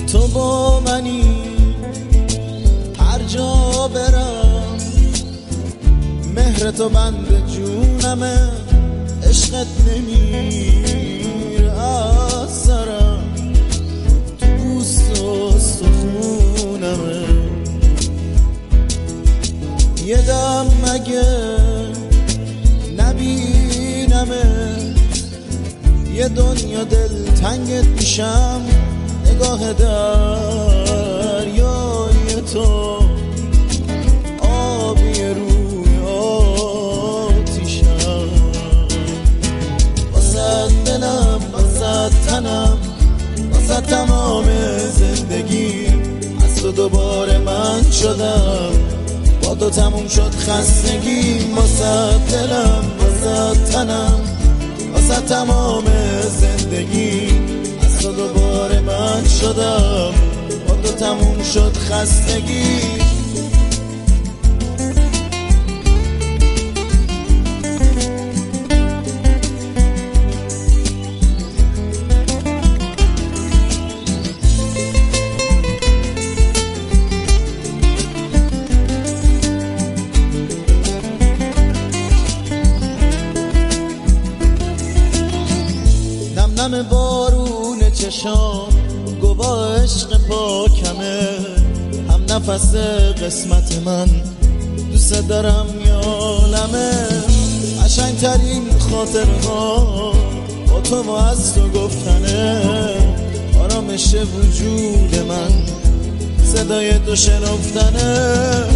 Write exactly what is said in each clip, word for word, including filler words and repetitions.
تو با منی هر جا برم، مهر تو بند جونمه، عشقت نمیره از سرم، تو پوست و استخونمه. یه دم مگه نبینمه، یه دنیا دل تنگت میشم، نگاه دریای تو آبی روی آتیشم. واسه دلم، واسه تنم، واسه تمام زندگی، از تو دوباره من شدم، با تو تموم شد خستگی. واسه دلم، واسه تنم، واسه تمام زندگی، از تو دوباره من شدم، با تو تموم شد خستگی. نم بارون چشام گواه عشق پاکمه، هم نفس قسمت من، دوست دارم یالمه. قشنگترین خاطرها با تو و از تو گفتنه، آرامش وجود من، صدای تو شنفتنه.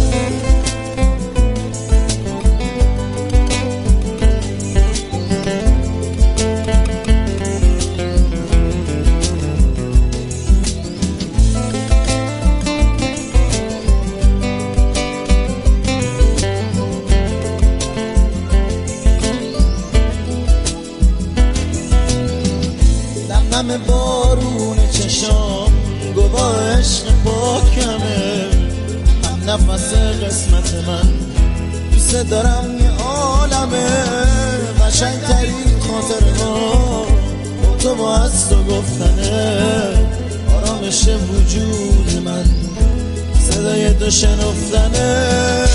نم بارون چشام گواه عشق پاکمه، هم نفس قسمت من، دوست دارم یه عالمه. قشنگترین خاطرها با تو و از تو گفتنه، آرامش وجود من، صدای تو شنفتنه.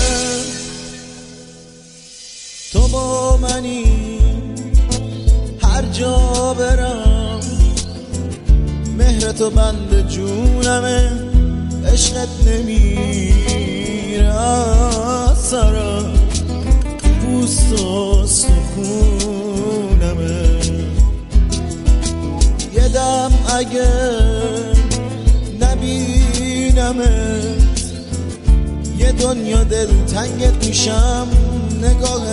تو با منی هر جا برم، مهر تو بند جونمه، عشقت نمیره از سرم، پوست و استخونمه. یه دم اگه نبینمت، یه دنیا دل تنگت میشم، نگاه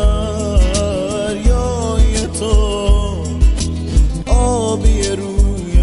دریای تو آبی روی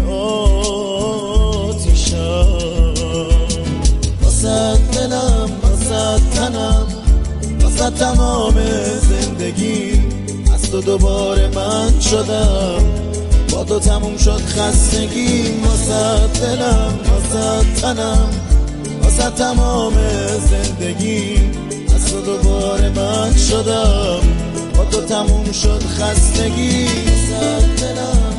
آتیشم. واسه دلم، واسه تنم، واسه تمام زندگی، از تو دوباره من شدم، با تو تموم شد خستگی. واسه دلم، واسه تنم، واسه تمام زندگی، از تو دوباره من شدم، با تو تموم شد خستگی. واسه دلم